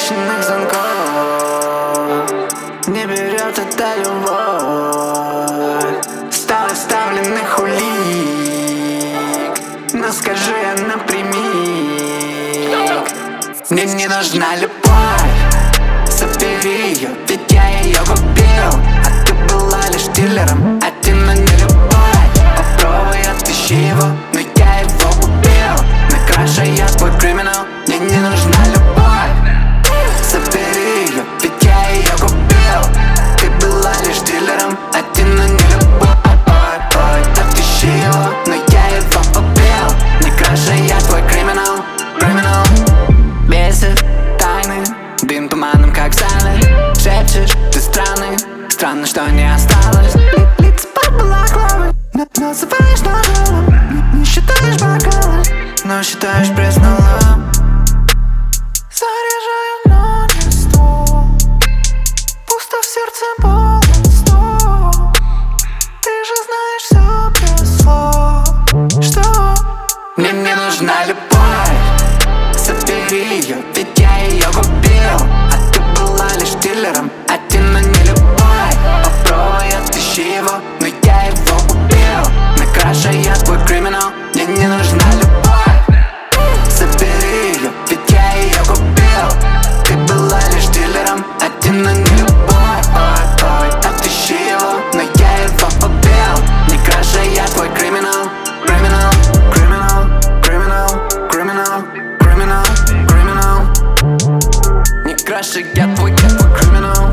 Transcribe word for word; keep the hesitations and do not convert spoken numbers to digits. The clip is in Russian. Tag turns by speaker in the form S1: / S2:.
S1: пропущенных звонков не берет эта любовь. Сто оставленных улик, но скажи напрямик: мне не нужна любовь, забери ее, ведь я ее купил. А ты была лишь дилером, один, но не любовь. Попробуй отыщи его, но я его убил. На краше я твой криминал, мне не нужна любовь, забери ее, ведь я ее купил. Ты была лишь дилером, один, но не любовь. Отыщи его, но я его убил. На краше я твой криминал, криминал. Бесит тайны, дым туманом как саны. Шепчешь, ты странный, странно, что не осталось лица под балаклавой. Называешь нажалом, не, не считаешь бокалы, но считаешь пресс-налом. Заряжаю, но не сто. Пусто в сердце, полон сто. Ты же знаешь все без слов. Что? Мне не нужна любовь, забери ее, ведь я ее купил. А ты была лишь дилером, один, но не любовь. Попробуй отыщи его, но я его убил. На краше я твой криминал, мне не нужна любовь, забери ее, ведь я ее купил. Ты была лишь дилером, один, но не любовь. Отыщи его, но я его убил. На краше я твой криминал, криминал, криминал, криминал, криминал, криминал, криминал. Не краше я твой, я твой криминал.